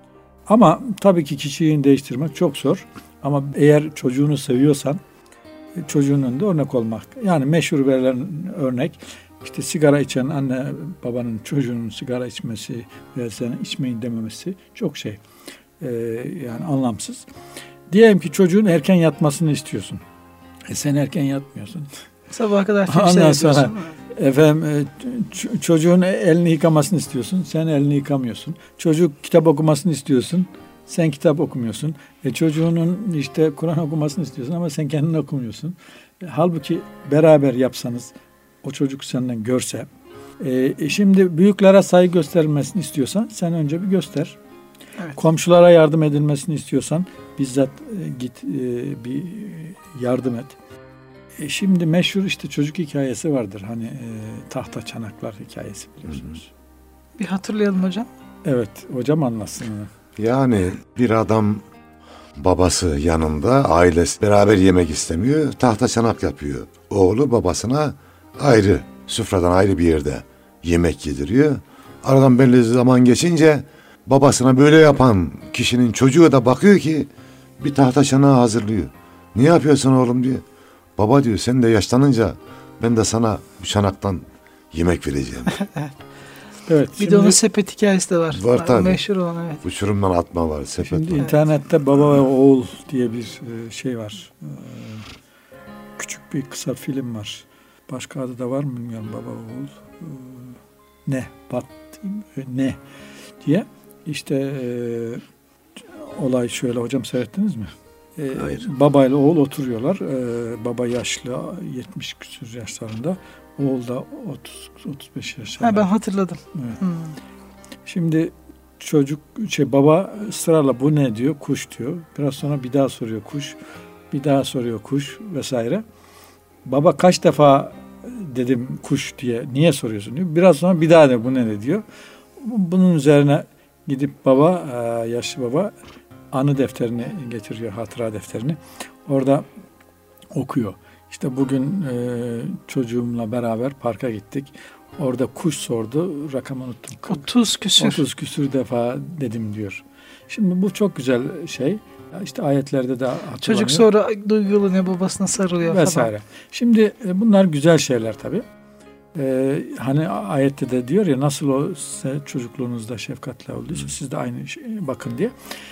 [SPEAKER 4] Ama tabii ki kişiliğini değiştirmek çok zor. Ama eğer çocuğunu seviyorsan çocuğun önünde örnek olmak. Yani meşhur verilen örnek işte sigara içen anne babanın çocuğunun sigara içmesi veya sana içmeyin dememesi çok şey. Ee, yani anlamsız. Diyelim ki çocuğun erken yatmasını istiyorsun. E sen erken yatmıyorsun.
[SPEAKER 3] Sabaha kadar film
[SPEAKER 4] Ondan
[SPEAKER 3] seyrediyorsun.
[SPEAKER 4] sonra efendim ç- çocuğun elini yıkamasını istiyorsun. Sen elini yıkamıyorsun. Çocuk kitap okumasını istiyorsun. Sen kitap okumuyorsun. E çocuğunun işte Kur'an okumasını istiyorsun ama sen kendin okumuyorsun. E, halbuki beraber yapsanız o çocuk senden görse. E, şimdi büyüklere saygı gösterilmesini istiyorsan sen önce bir göster. Evet. Komşulara yardım edilmesini istiyorsan bizzat e, git e, bir yardım et. E, şimdi meşhur işte çocuk hikayesi vardır. Hani e, tahta çanaklar hikayesi biliyorsunuz.
[SPEAKER 3] Bir hatırlayalım hocam.
[SPEAKER 4] Evet, hocam anlatsın onu.
[SPEAKER 2] Yani bir adam babası yanında, ailesi beraber yemek istemiyor, tahta çanak yapıyor. Oğlu babasına ayrı, süfradan ayrı bir yerde yemek yediriyor. Aradan belli zaman geçince babasına böyle yapan kişinin çocuğu da bakıyor ki bir tahta çanağı hazırlıyor. Ne yapıyorsun oğlum diyor. Baba diyor sen de yaşlanınca ben de sana bu çanaktan yemek vereceğim.
[SPEAKER 4] Evet.
[SPEAKER 3] Bir
[SPEAKER 4] şimdi,
[SPEAKER 3] de onun sepet hikayesi de var.
[SPEAKER 2] Var tabii.
[SPEAKER 3] Meşhur olan, evet.
[SPEAKER 2] Uçurumdan atma var, sepet
[SPEAKER 4] şimdi
[SPEAKER 2] var.
[SPEAKER 4] internette baba ve oğul diye bir e, şey var. E, küçük bir kısa film var. Başka adı da var mı bilmiyorum, baba ve oğul. E, ne? Bat ne? diye. İşte e, olay şöyle, hocam seyrettiniz mi? E,
[SPEAKER 2] Hayır.
[SPEAKER 4] Babayla oğul oturuyorlar. E, baba yaşlı, yetmiş küsur yaşlarında. Oğul da otuz otuz beş yaşlarında.
[SPEAKER 3] Ha, ben hatırladım.
[SPEAKER 4] Evet.
[SPEAKER 3] Hmm.
[SPEAKER 4] Şimdi çocuk şey baba ısrarla bu ne diyor? Kuş diyor. Biraz sonra bir daha soruyor kuş. Bir daha soruyor kuş vesaire. Baba kaç defa dedim kuş diye. Niye soruyorsun diyor. Biraz sonra bir daha de bu ne diyor. Bunun üzerine gidip baba, yaşlı baba anı defterini getiriyor, hatıra defterini. Orada okuyor. İşte bugün e, çocuğumla beraber parka gittik. Orada kuş sordu. Rakamı unuttum.
[SPEAKER 3] otuz küsür.
[SPEAKER 4] otuz küsür defa dedim diyor. Şimdi bu çok güzel şey. İşte ayetlerde de hatırlanıyor.
[SPEAKER 3] Çocuk sonra duygulanıyor, babasına sarılıyor
[SPEAKER 4] vesaire.
[SPEAKER 3] falan.
[SPEAKER 4] Şimdi e, bunlar güzel şeyler tabii. Ee, hani ayette de diyor ya, nasıl o çocukluğunuzda şefkatle olduysa siz de aynı şey, bakın diye.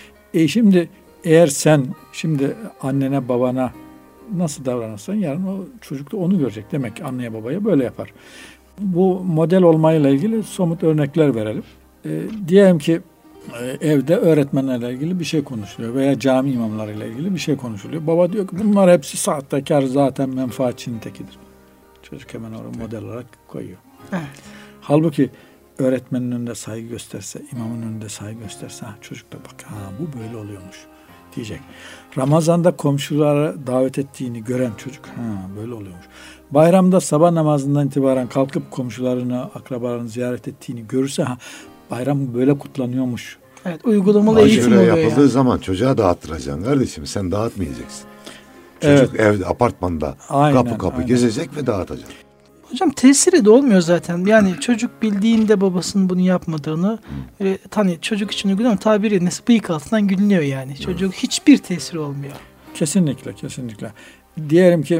[SPEAKER 4] E şimdi eğer sen şimdi annene babana nasıl davranırsan yarın o çocuk da onu görecek. Demek ki anneye babaya böyle yapar. Bu model olmayla ilgili somut örnekler verelim. E, diyelim ki e, evde öğretmenlerle ilgili bir şey konuşuluyor veya cami imamlarıyla ilgili bir şey konuşuluyor. Baba diyor ki bunlar hepsi sahtekar, zaten menfaatçinin tekidir. Çocuk hemen oraya model olarak koyuyor.
[SPEAKER 3] Evet.
[SPEAKER 4] Halbuki öğretmenin önünde saygı gösterse, imamın önünde saygı gösterse, ha, çocuk da bak, ha, bu böyle oluyormuş diyecek. Ramazan'da komşulara davet ettiğini gören çocuk, ha, böyle oluyormuş. Bayramda sabah namazından itibaren kalkıp komşularını, akrabalarını ziyaret ettiğini görürse, ha, bayram böyle kutlanıyormuş.
[SPEAKER 3] Evet, uygulamalı eğitim
[SPEAKER 2] Aşure
[SPEAKER 3] oluyor
[SPEAKER 2] yapıldığı
[SPEAKER 3] yani.
[SPEAKER 2] zaman çocuğa dağıttıracaksın kardeşim, sen dağıtmayacaksın. Çocuk
[SPEAKER 4] Evet.
[SPEAKER 2] evde, apartmanda
[SPEAKER 4] Aynen,
[SPEAKER 2] kapı kapı
[SPEAKER 4] aynen.
[SPEAKER 2] gezecek ve dağıtacak.
[SPEAKER 3] Hocam tesiri de olmuyor zaten. Yani çocuk bildiğinde babasının bunu yapmadığını e, hani çocuk için uygulanan tabiri nesi bıyık altından gülünüyor yani. Çocuk hiçbir tesiri olmuyor.
[SPEAKER 4] Kesinlikle, kesinlikle. Diyelim ki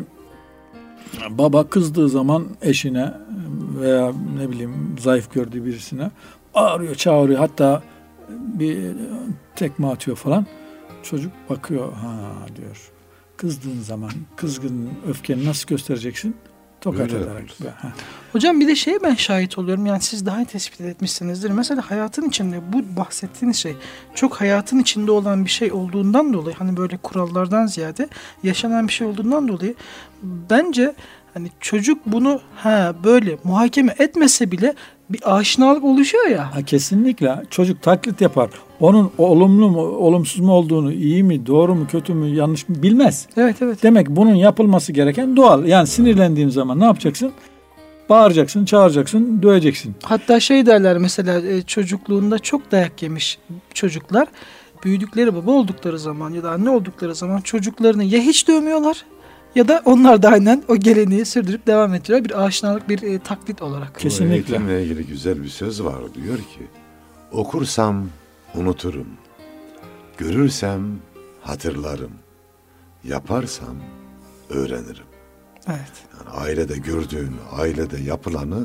[SPEAKER 4] baba kızdığı zaman eşine veya ne bileyim zayıf gördüğü birisine bağırıyor, çağırıyor, hatta bir tekme atıyor falan. Çocuk bakıyor, ha diyor. Kızdığın zaman kızgın öfkeni nasıl göstereceksin? Tokat
[SPEAKER 2] Öyle
[SPEAKER 4] ederek.
[SPEAKER 2] yapıyoruz.
[SPEAKER 4] Ha.
[SPEAKER 3] Hocam bir de şeye ben şahit oluyorum. Yani siz daha iyi tespit etmişsinizdir. Mesela hayatın içinde bu bahsettiğiniz şey çok hayatın içinde olan bir şey olduğundan dolayı, hani böyle kurallardan ziyade yaşanan bir şey olduğundan dolayı bence hani çocuk bunu ha böyle muhakeme etmese bile bir aşinalık oluşuyor ya.
[SPEAKER 4] Ha, kesinlikle. Çocuk taklit yapar. Onun olumlu mu, olumsuz mu olduğunu, iyi mi, doğru mu, kötü mü, yanlış mı bilmez.
[SPEAKER 3] Evet evet.
[SPEAKER 4] Demek bunun yapılması gereken doğal. Yani sinirlendiğin zaman ne yapacaksın? Bağıracaksın, çağıracaksın, döveceksin.
[SPEAKER 3] Hatta şey derler mesela e, çocukluğunda çok dayak yemiş çocuklar büyüdükleri baba oldukları zaman ya da anne oldukları zaman çocuklarını ya hiç dövmüyorlar ya da onlar da aynen o geleneği sürdürüp devam ettiriyor. Bir aşinalık, bir e, taklit olarak.
[SPEAKER 4] Kesinlikle.
[SPEAKER 2] Bu eğitimle ilgili güzel bir söz var. Diyor ki, okursam unuturum, görürsem hatırlarım, yaparsam öğrenirim.
[SPEAKER 3] Evet.
[SPEAKER 2] Yani ailede gördüğün, ailede yapılanı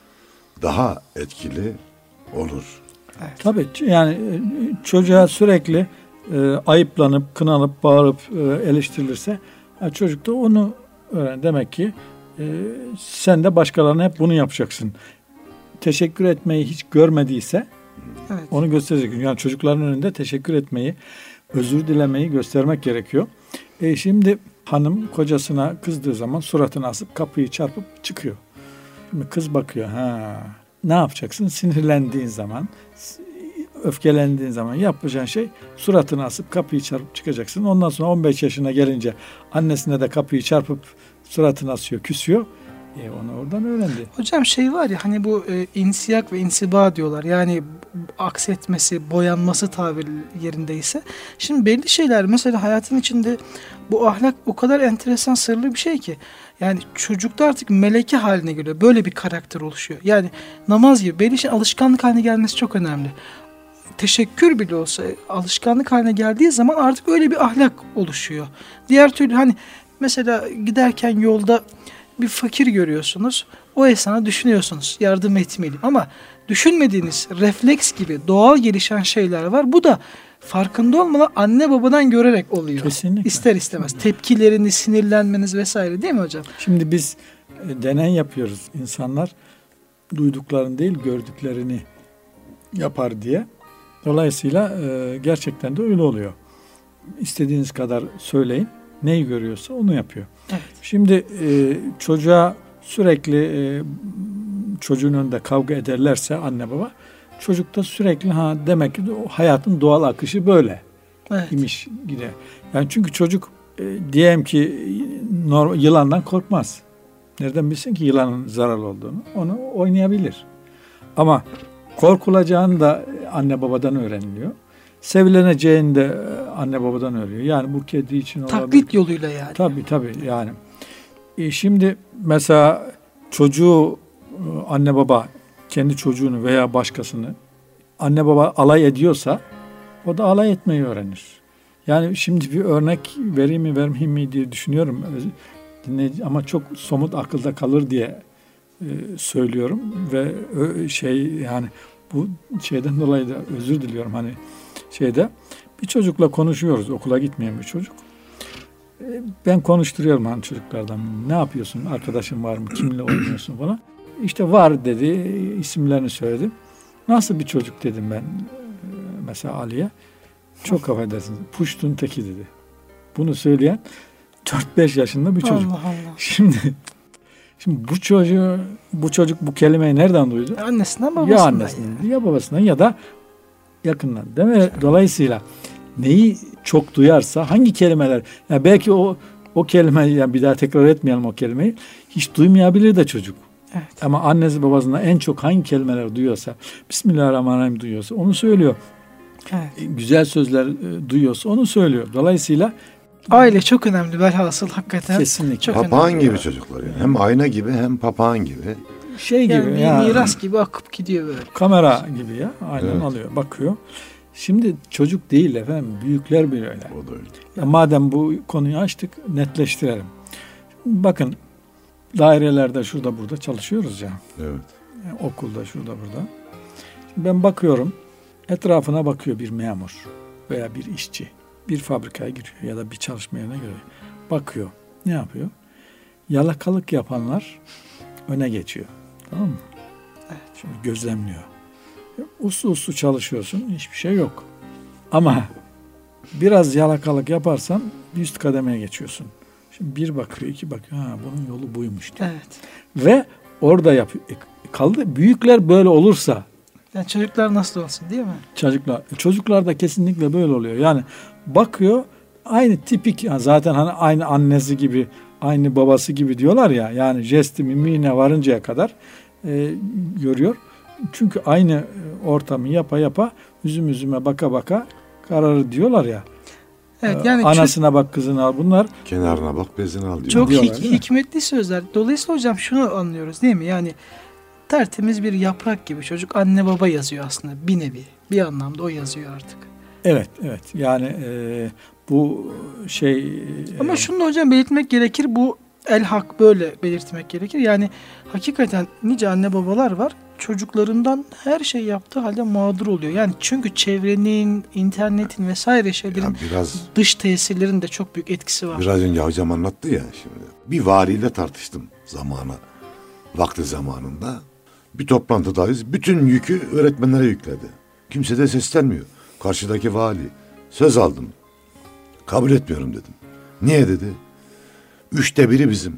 [SPEAKER 2] daha etkili olur.
[SPEAKER 4] Tabii yani çocuğa sürekli e, ayıplanıp, kınanıp, bağırıp e, eleştirilirse ha, çocuk da onu öğren. Demek ki e, sen de başkalarına hep bunu yapacaksın. Teşekkür etmeyi hiç görmediyse
[SPEAKER 3] Evet.
[SPEAKER 4] onu gösterecek. Yani çocukların önünde teşekkür etmeyi, özür dilemeyi göstermek gerekiyor. E şimdi hanım kocasına kızdığı zaman suratını asıp kapıyı çarpıp çıkıyor. Şimdi kız bakıyor. Ha, ne yapacaksın? Sinirlendiğin zaman, öfkelendiğin zaman yapacağın şey suratını asıp kapıyı çarpıp çıkacaksın. Ondan sonra on beş yaşına gelince annesine de kapıyı çarpıp suratını asıyor, küsüyor. E onu oradan öğrendi.
[SPEAKER 3] Hocam şey var ya hani bu e, insiyak ve insiba diyorlar. Yani aksetmesi, boyanması tabir yerindeyse. Şimdi belli şeyler mesela hayatın içinde bu ahlak o kadar enteresan, sırlı bir şey ki. Yani çocukta artık meleke haline geliyor. Böyle bir karakter oluşuyor. Yani namaz gibi belli şey alışkanlık haline gelmesi çok önemli. Teşekkür bile olsa alışkanlık haline geldiği zaman artık öyle bir ahlak oluşuyor. Diğer türlü hani mesela giderken yolda bir fakir görüyorsunuz. O esnada düşünüyorsunuz yardım etmeliyim. Ama düşünmediğiniz refleks gibi doğal gelişen şeyler var. Bu da farkında olmadan anne babadan görerek oluyor.
[SPEAKER 4] Kesinlikle.
[SPEAKER 3] İster istemez. Tepkilerini, sinirlenmeniz vesaire, değil mi hocam?
[SPEAKER 4] Şimdi biz e, deney yapıyoruz. İnsanlar duyduklarını değil gördüklerini yapar diye. Dolayısıyla e, gerçekten de öyle oluyor. İstediğiniz kadar söyleyin. Neyi görüyorsa onu yapıyor.
[SPEAKER 3] Evet.
[SPEAKER 4] Şimdi e, çocuğa sürekli e, çocuğun önünde kavga ederlerse anne baba, çocuk da sürekli ha demek ki o hayatın doğal akışı böyle
[SPEAKER 3] Evet.
[SPEAKER 4] imiş gider. Yani çünkü çocuk e, diyelim ki normal, yılandan korkmaz. Nereden bilsin ki yılanın zararlı olduğunu? Onu oynayabilir. Ama korkulacağını da anne babadan öğreniliyor. Sevileneceğini de anne babadan öğreniyor. Yani bu kedi için olabilir.
[SPEAKER 3] Taklit yoluyla yani.
[SPEAKER 4] Tabii tabii yani. E şimdi mesela çocuğu anne baba kendi çocuğunu veya başkasını anne baba alay ediyorsa o da alay etmeyi öğrenir. Yani şimdi bir örnek vereyim mi vermeyeyim mi diye düşünüyorum. Dinleyici, ama çok somut akılda kalır diye e, söylüyorum ve ö, şey yani bu şeyden dolayı da özür diliyorum hani şeyde bir çocukla konuşuyoruz, okula gitmeyen bir çocuk. E, ben konuşturuyorum hani çocuklardan, ne yapıyorsun, arkadaşın var mı, kiminle oynuyorsun falan. İşte var dedi, isimlerini söyledim. Nasıl bir çocuk dedim ben mesela Ali'ye. Çok affedersiniz, puştun teki dedi. Bunu söyleyen dört beş yaşında bir çocuk.
[SPEAKER 3] Allah Allah.
[SPEAKER 4] Şimdi şimdi bu çocuğu bu çocuk bu kelimeyi nereden duydu?
[SPEAKER 3] Annesinden babasından.
[SPEAKER 4] Ya annesinden yani. Ya babasından ya da yakından, değil mi? Dolayısıyla neyi çok duyarsa hangi kelimeler, yani belki o o kelimeyi, yani bir daha tekrar etmeyelim o kelimeyi, hiç duymayabilir de çocuk.
[SPEAKER 3] Evet.
[SPEAKER 4] Ama annesi babasından en çok hangi kelimeler duyuyorsa, Bismillahirrahmanirrahim duyuyorsa onu söylüyor.
[SPEAKER 3] Evet.
[SPEAKER 4] Güzel sözler e, duyuyorsa onu söylüyor. Dolayısıyla
[SPEAKER 3] aile çok önemli velhasıl hakikaten.
[SPEAKER 4] kesinlikle.
[SPEAKER 3] Çok
[SPEAKER 2] Papağan
[SPEAKER 3] önemli.
[SPEAKER 2] gibi çocuklar yani. Hem ayna gibi hem papağan gibi.
[SPEAKER 4] Şey
[SPEAKER 3] Yani
[SPEAKER 4] gibi
[SPEAKER 3] bir
[SPEAKER 4] ya.
[SPEAKER 3] miras gibi akıp gidiyor böyle.
[SPEAKER 4] Kamera gibi ya. Aynen
[SPEAKER 2] Evet.
[SPEAKER 4] alıyor, bakıyor. Şimdi çocuk değil efendim, büyükler bile öyle.
[SPEAKER 2] O da öyle.
[SPEAKER 4] Ya madem bu konuyu açtık, netleştirelim. Bakın, dairelerde şurada burada çalışıyoruz ya.
[SPEAKER 2] Evet.
[SPEAKER 4] Yani okulda şurada burada. Ben bakıyorum, etrafına bakıyor bir memur veya bir işçi. Bir fabrikaya giriyor ya da bir çalışma yerine giriyor. Bakıyor. Ne yapıyor? Yalakalık yapanlar öne geçiyor. Tamam mı?
[SPEAKER 3] Evet.
[SPEAKER 4] Şimdi gözlemliyor. Uslu uslu çalışıyorsun, hiçbir şey yok. Ama biraz yalakalık yaparsan bir üst kademeye geçiyorsun. Şimdi bir bakıyor, iki bakıyor. Ha, bunun yolu buymuş diyor.
[SPEAKER 3] Evet.
[SPEAKER 4] Ve orada yapıyor. E, kaldı. Büyükler böyle olursa
[SPEAKER 3] Yani çocuklar nasıl olsun, değil mi?
[SPEAKER 4] çocuklar, çocuklar da kesinlikle böyle oluyor. Yani bakıyor, aynı tipik, yani zaten hani aynı annesi gibi, aynı babası gibi diyorlar ya. Yani jesti mimiğine varıncaya kadar e, görüyor. Çünkü aynı ortamı yapa yapa, üzüm üzüme baka baka kararır diyorlar ya.
[SPEAKER 3] Evet,
[SPEAKER 4] Ee,
[SPEAKER 3] yani
[SPEAKER 4] anasına çok, bak kızına al, bunlar
[SPEAKER 2] Kenarına bak bezini al diyor.
[SPEAKER 3] çok
[SPEAKER 4] diyorlar,
[SPEAKER 3] hik-
[SPEAKER 4] değil mi?
[SPEAKER 3] hikmetli sözler. Dolayısıyla hocam şunu anlıyoruz, değil mi? Yani tertemiz bir yaprak gibi çocuk anne baba yazıyor aslında bir nevi. Bir anlamda o yazıyor artık.
[SPEAKER 4] evet evet yani e, bu şey
[SPEAKER 3] Ama
[SPEAKER 4] e,
[SPEAKER 3] şunu da hocam belirtmek gerekir, bu el hak böyle belirtmek gerekir. Yani hakikaten nice anne babalar var, çocuklarından her şey yaptığı halde mağdur oluyor. Yani çünkü çevrenin, internetin vesaire şeylerin
[SPEAKER 2] Ya biraz
[SPEAKER 3] dış tesirlerin de çok büyük etkisi var.
[SPEAKER 2] biraz önce hocam anlattı ya şimdi. Bir valiyle tartıştım zamanı. Vakti zamanında. Bir toplantıdayız. Bütün yükü öğretmenlere yükledi. Kimse de seslenmiyor. Karşıdaki vali. Söz aldım. Kabul etmiyorum dedim. Niye dedi? Üçte biri bizim.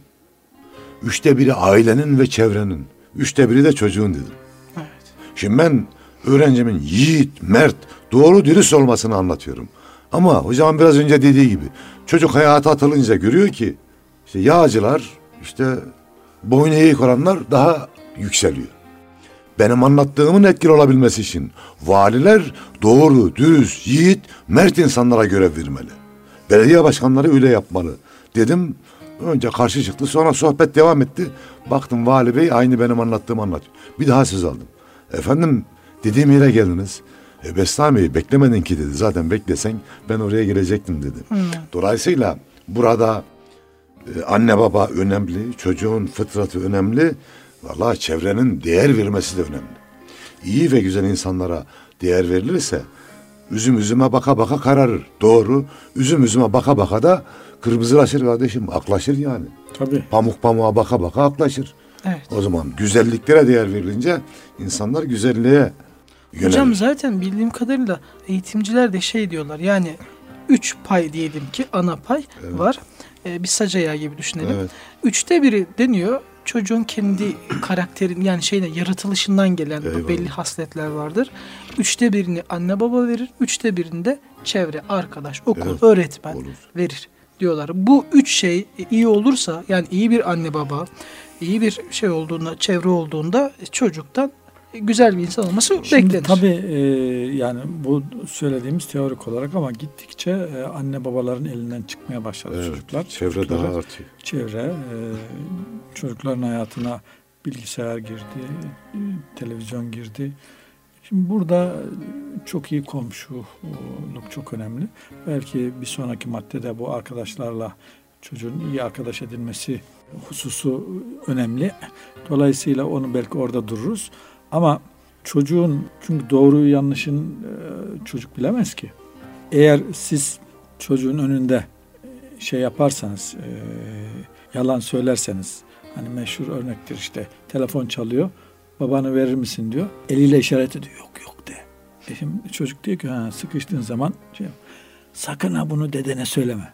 [SPEAKER 2] Üçte biri ailenin ve çevrenin. Üçte biri de çocuğun dedim.
[SPEAKER 3] Evet.
[SPEAKER 2] Şimdi ben öğrencimin yiğit, mert, doğru dürüst olmasını anlatıyorum. Ama hocam biraz önce dediği gibi çocuk hayata atılınca görüyor ki işte yağcılar, işte boyun eğik olanlar daha yükseliyor. Benim anlattığımın etkili olabilmesi için valiler doğru, dürüst, yiğit, mert insanlara görev vermeli. Belediye başkanları öyle yapmalı dedim. Önce karşı çıktı, sonra sohbet devam etti. Baktım vali bey aynı benim anlattığımı anlatıyor. Bir daha söz aldım. Efendim dediğim yere geldiniz. E Bestami beklemedin ki dedi. Zaten beklesen ben oraya gelecektim dedi.
[SPEAKER 3] Hmm.
[SPEAKER 2] Dolayısıyla burada Ee, anne baba önemli, çocuğun fıtratı önemli. Vallahi çevrenin değer vermesi de önemli. İyi ve güzel insanlara değer verilirse üzüm üzüme baka baka kararır. Doğru. Üzüm üzüme baka baka da kırmızılaşır kardeşim. Aklaşır yani.
[SPEAKER 4] Tabii.
[SPEAKER 2] Pamuk pamuğa baka baka aklaşır.
[SPEAKER 3] Evet.
[SPEAKER 2] O zaman güzelliklere değer verilince insanlar güzelliğe yönelir.
[SPEAKER 3] Hocam zaten bildiğim kadarıyla eğitimciler de şey diyorlar, yani üç pay diyelim ki ana pay
[SPEAKER 2] Evet.
[SPEAKER 3] var. Ee, bir sac ayağı gibi düşünelim.
[SPEAKER 2] Evet.
[SPEAKER 3] Üçte biri deniyor çocuğun kendi karakterin, yani şeyine, yaratılışından gelen
[SPEAKER 2] Eyvallah.
[SPEAKER 3] belli hasletler vardır. Üçte birini anne baba verir. Üçte birini de çevre, arkadaş, okul,
[SPEAKER 2] Evet.
[SPEAKER 3] öğretmen
[SPEAKER 2] Olur.
[SPEAKER 3] verir diyorlar. Bu üç şey iyi olursa, yani iyi bir anne baba, iyi bir şey olduğunda, çevre olduğunda çocuktan güzel bir insan olması
[SPEAKER 4] Şimdi
[SPEAKER 3] beklenir.
[SPEAKER 4] tabii e, yani bu söylediğimiz teorik olarak, ama gittikçe e, anne babaların elinden çıkmaya başladı
[SPEAKER 2] Evet.
[SPEAKER 4] çocuklar.
[SPEAKER 2] Çevre
[SPEAKER 4] Çocuklara-
[SPEAKER 2] daha artıyor.
[SPEAKER 4] Çevre, e, çocukların hayatına bilgisayar girdi, e, televizyon girdi. Şimdi burada çok iyi komşuluk çok önemli. Belki bir sonraki maddede bu arkadaşlarla çocuğun iyi arkadaş edilmesi hususu önemli. Dolayısıyla onu belki orada dururuz. Ama çocuğun, çünkü doğruyu yanlışın e, çocuk bilemez ki. Eğer siz çocuğun önünde şey yaparsanız, e, yalan söylerseniz, hani meşhur örnektir işte, telefon çalıyor, babanı verir misin diyor, eliyle işaret ediyor, yok yok de. E şimdi çocuk diyor ki, ha, sıkıştığın zaman şey, sakın ha bunu dedene söyleme.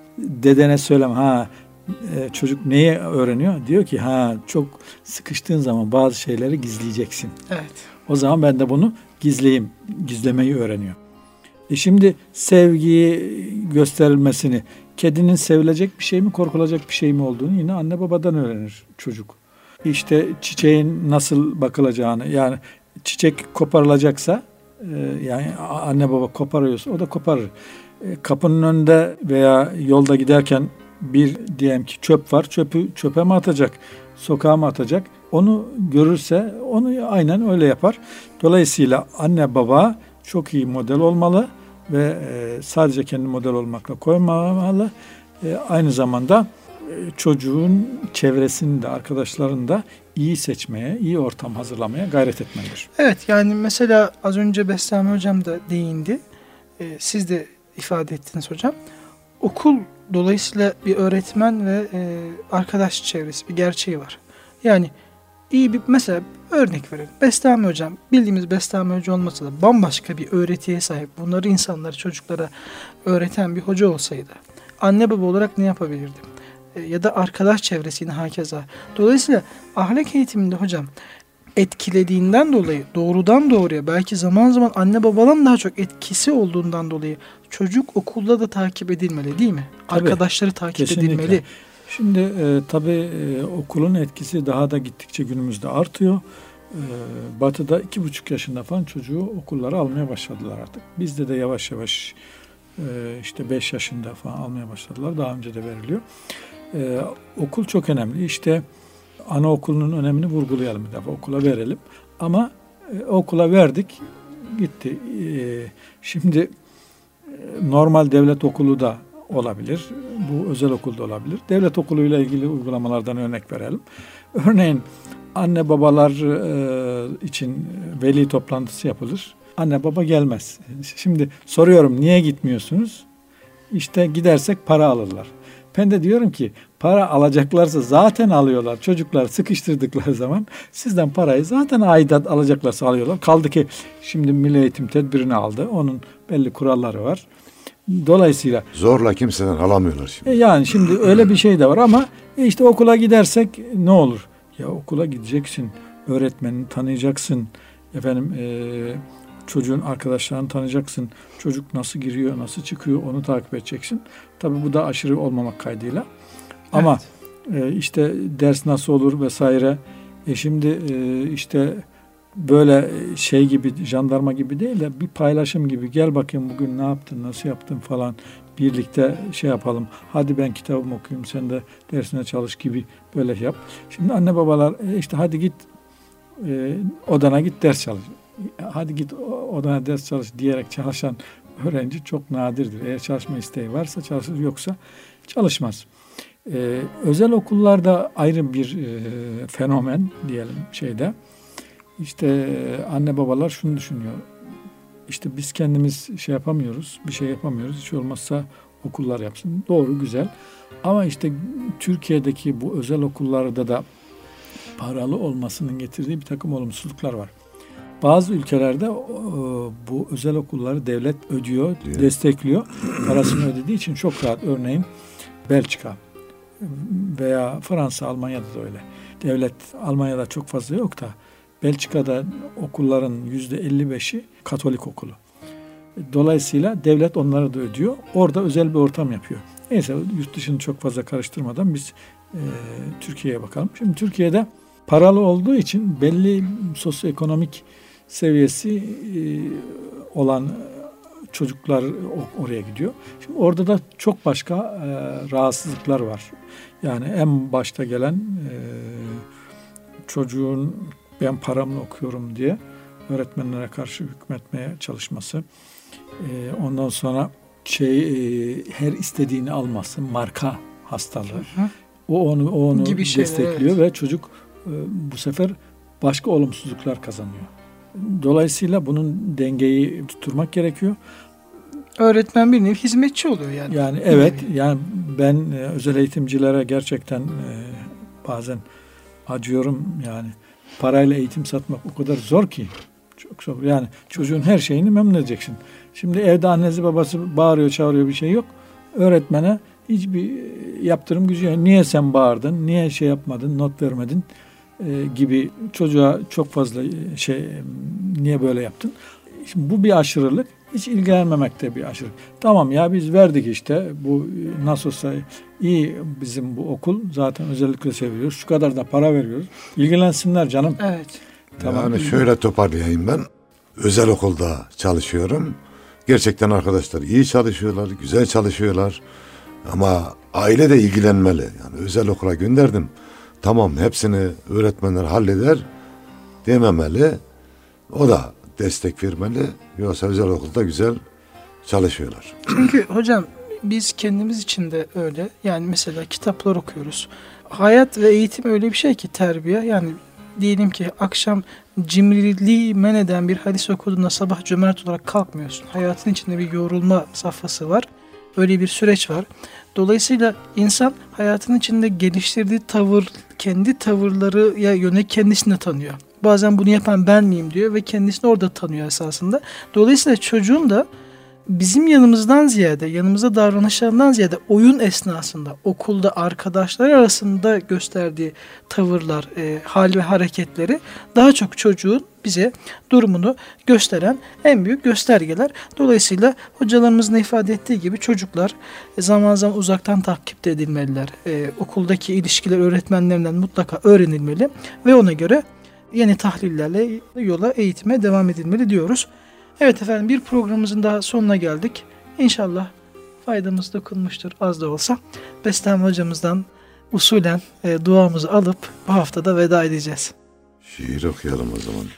[SPEAKER 4] Dedene söyleme. Ha, e, çocuk neyi öğreniyor? Diyor ki, ha, çok sıkıştığın zaman bazı şeyleri gizleyeceksin.
[SPEAKER 3] Evet.
[SPEAKER 4] O zaman ben de bunu gizleyeyim. Gizlemeyi öğreniyor. E şimdi sevgiyi gösterilmesini, kedinin sevilecek bir şey mi, korkulacak bir şey mi olduğunu yine anne babadan öğrenir çocuk. İşte çiçeğin nasıl bakılacağını, yani çiçek koparılacaksa, e, yani anne baba koparıyorsa o da koparır. E, kapının önünde veya yolda giderken bir diyelim ki çöp var, çöpü çöpe mi atacak, sokağa mı atacak? Onu görürse onu aynen öyle yapar. Dolayısıyla anne baba çok iyi model olmalı ve e, sadece kendi model olmakla koymamalı. E, aynı zamanda e, çocuğun çevresini de, arkadaşlarını da iyi seçmeye, iyi ortam hazırlamaya gayret etmelidir.
[SPEAKER 3] Evet, yani mesela az önce Bestami Hocam da değindi. Ee, siz de ifade ettiniz hocam. Okul dolayısıyla bir öğretmen ve e, arkadaş çevresi, bir gerçeği var. Yani iyi bir, mesela örnek verelim. Bestami Hocam, bildiğimiz Bestami Hoca olmasa da bambaşka bir öğretiye sahip, bunları insanlara, çocuklara öğreten bir hoca olsaydı, anne baba olarak ne yapabilirdim? E, ya da arkadaş çevresini hakeza. Dolayısıyla ahlak eğitiminde hocam etkilediğinden dolayı, doğrudan doğruya, belki zaman zaman anne babadan daha çok etkisi olduğundan dolayı çocuk okulda da takip edilmeli, değil mi?
[SPEAKER 4] Tabii,
[SPEAKER 3] Arkadaşları takip
[SPEAKER 4] kesinlikle
[SPEAKER 3] edilmeli.
[SPEAKER 4] Şimdi e, tabii e, okulun etkisi daha da gittikçe günümüzde artıyor. E, Batı'da iki buçuk yaşında falan çocuğu okullara almaya başladılar artık. Bizde de yavaş yavaş e, işte beş yaşında falan almaya başladılar. Daha önce de veriliyor. E, okul çok önemli. İşte anaokulunun önemini vurgulayalım bir defa. Okula verelim. Ama e, okula verdik, gitti. E, şimdi e, normal devlet okulu da olabilir. Bu özel okulda olabilir. Devlet okuluyla ilgili uygulamalardan örnek verelim. Örneğin anne babalar e, için veli toplantısı yapılır. Anne baba gelmez. Şimdi soruyorum, niye gitmiyorsunuz? İşte gidersek para alırlar. Ben de diyorum ki, para alacaklarsa zaten alıyorlar. Çocuklar sıkıştırdıkları zaman sizden parayı zaten aidat alacaklarsa alıyorlar. Kaldı ki şimdi Milli Eğitim tedbirini aldı. Onun belli kuralları var. Dolayısıyla
[SPEAKER 2] Zorla kimseden alamıyorlar şimdi.
[SPEAKER 4] e yani şimdi öyle bir şey de var ama e işte okula gidersek ne olur? Ya okula gideceksin, öğretmenini tanıyacaksın, efendim e, çocuğun arkadaşlarını tanıyacaksın, çocuk nasıl giriyor, nasıl çıkıyor onu takip edeceksin. Tabii bu da aşırı olmamak kaydıyla. Ama e, işte ders nasıl olur vesaire. E şimdi e, işte böyle şey gibi, jandarma gibi değil de bir paylaşım gibi, gel bakayım bugün ne yaptın, nasıl yaptın falan, birlikte şey yapalım. Hadi ben kitabımı okuyayım, sen de dersine çalış gibi böyle yap. Şimdi anne babalar e, işte hadi git e, odana git ders çalış. Hadi git odana ders çalış diyerek çalışan öğrenci çok nadirdir. Eğer çalışma isteği varsa çalışır, yoksa çalışmaz. Ee, özel okullarda ayrı bir e, fenomen diyelim şeyde. İşte anne babalar şunu düşünüyor. İşte biz kendimiz şey yapamıyoruz, bir şey yapamıyoruz. Hiç olmazsa okullar yapsın. Doğru, güzel. Ama işte Türkiye'deki bu özel okullarda da paralı olmasının getirdiği bir takım olumsuzluklar var. Bazı ülkelerde bu özel okulları devlet ödüyor, diyor. destekliyor. Parasını ödediği için çok rahat. Örneğin Belçika veya Fransa, Almanya'da da öyle. Devlet Almanya'da çok fazla yok da Belçika'da okulların yüzde elli beşi Katolik okulu. Dolayısıyla devlet onları da ödüyor. Orada özel bir ortam yapıyor. Neyse, yurt dışını çok fazla karıştırmadan biz e, Türkiye'ye bakalım. Şimdi Türkiye'de paralı olduğu için belli sosyoekonomik seviyesi e, olan çocuklar oraya gidiyor. Şimdi orada da çok başka e, rahatsızlıklar var. Yani en başta gelen e, çocuğun ben paramla okuyorum diye öğretmenlere karşı hükmetmeye çalışması. E, ondan sonra şey e, her istediğini alması, marka hastalığı. Hı hı. O onu o onu gibi destekliyor şeyler, evet. Ve çocuk e, bu sefer başka olumsuzluklar kazanıyor. Dolayısıyla bunun dengeyi tutturmak gerekiyor.
[SPEAKER 3] Öğretmen bir nevi hizmetçi oluyor yani.
[SPEAKER 4] Yani evet, yani ben e, özel eğitimcilere gerçekten e, bazen acıyorum yani. Parayla eğitim satmak o kadar zor ki. Çok zor. Yani çocuğun her şeyini memnun edeceksin. Şimdi evde annesi babası bağırıyor, çağırıyor, bir şey yok. Öğretmene hiçbir yaptırım gücü yok. Niye sen bağırdın? Niye şey yapmadın? Not vermedin? E, gibi çocuğa çok fazla şey, niye böyle yaptın? Şimdi bu bir aşırılık. Hiç ilgilenmemek de bir aşırılık. Tamam ya, biz verdik işte. Bu nasıl olsa iyi, bizim bu okul zaten özellikle seviyoruz. Şu kadar da para veriyoruz. İlgilensinler canım.
[SPEAKER 3] Evet.
[SPEAKER 2] Tamam. Yani şöyle toparlayayım ben. Özel okulda çalışıyorum. Gerçekten arkadaşlar iyi çalışıyorlar, güzel çalışıyorlar. Ama aile de ilgilenmeli. Yani özel okula gönderdim. Tamam, hepsini öğretmenler halleder dememeli. O da destek vermeli. Yoksa özel okulda güzel çalışıyorlar.
[SPEAKER 3] Çünkü hocam biz kendimiz için de öyle. Yani mesela kitaplar okuyoruz. Hayat ve eğitim öyle bir şey ki, terbiye. Yani diyelim ki akşam cimriliği men eden bir hadis okuduğunda sabah cömert olarak kalkmıyorsun. Hayatın içinde bir yorulma safhası var. Öyle bir süreç var. Dolayısıyla insan hayatın içinde geliştirdiği tavır, kendi tavırlarıya yönelik kendisini de tanıyor. Bazen bunu yapan ben miyim diyor ve kendisini orada tanıyor esasında. Dolayısıyla çocuğun da bizim yanımızdan ziyade, yanımızda davranışlarından ziyade oyun esnasında, okulda arkadaşlar arasında gösterdiği tavırlar, e, hal ve hareketleri daha çok çocuğun bize durumunu gösteren en büyük göstergeler. Dolayısıyla hocalarımızın ifade ettiği gibi çocuklar zaman zaman uzaktan takip edilmeliler. E, okuldaki ilişkiler öğretmenlerinden mutlaka öğrenilmeli ve ona göre yeni tahlillerle yola, eğitime devam edilmeli diyoruz. Evet efendim, bir programımızın daha sonuna geldik. İnşallah faydamız dokunmuştur az da olsa. Bestami hocamızdan usulen e, duamızı alıp bu haftada veda edeceğiz.
[SPEAKER 2] Şiir okuyalım o zaman.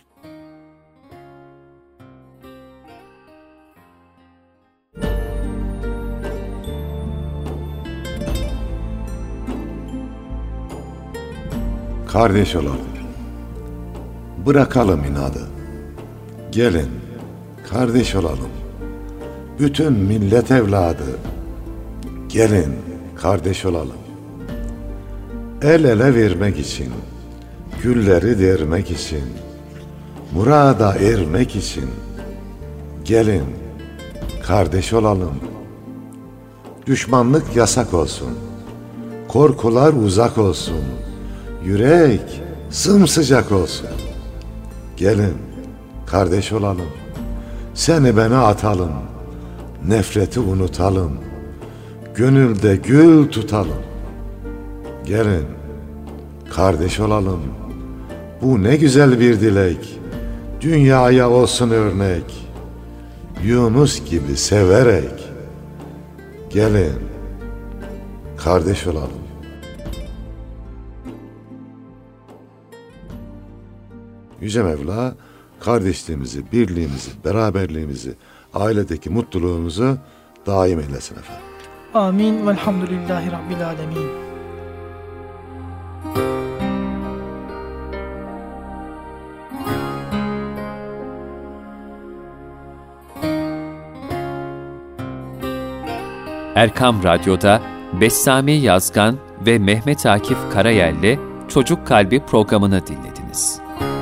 [SPEAKER 2] Kardeş olalım, bırakalım inadı, gelin kardeş olalım, bütün millet evladı, gelin kardeş olalım. El ele vermek için, gülleri dermek için, murada ermek için, gelin kardeş olalım. Düşmanlık yasak olsun, korkular uzak olsun, yürek sımsıcak olsun. Gelin kardeş olalım, seni bana atalım, nefreti unutalım, gönülde gül tutalım. Gelin kardeş olalım, bu ne güzel bir dilek, dünyaya olsun örnek, Yunus gibi severek. Gelin kardeş olalım. Yüce Mevla kardeşliğimizi, birliğimizi, beraberliğimizi, ailedeki mutluluğumuzu daim eylesin efendim.
[SPEAKER 3] Amin. Velhamdülillahi Rabbil alemin.
[SPEAKER 1] Erkam Radyo'da Bessami Yazgan ve Mehmet Akif Karayel'le Çocuk Kalbi programını dinlediniz.